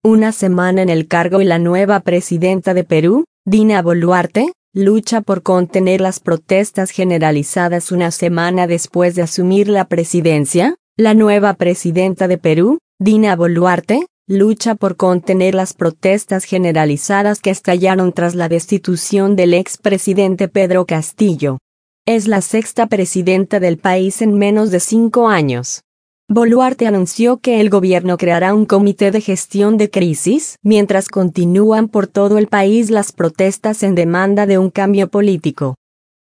Una semana en el cargo y la nueva presidenta de Perú, Dina Boluarte, lucha por contener las protestas generalizadas. Una semana después de asumir la presidencia, la nueva presidenta de Perú, Dina Boluarte, lucha por contener las protestas generalizadas que estallaron tras la destitución del expresidente Pedro Castillo. Es la sexta presidenta del país en menos de 5 años. Boluarte anunció que el gobierno creará un comité de gestión de crisis, mientras continúan por todo el país las protestas en demanda de un cambio político.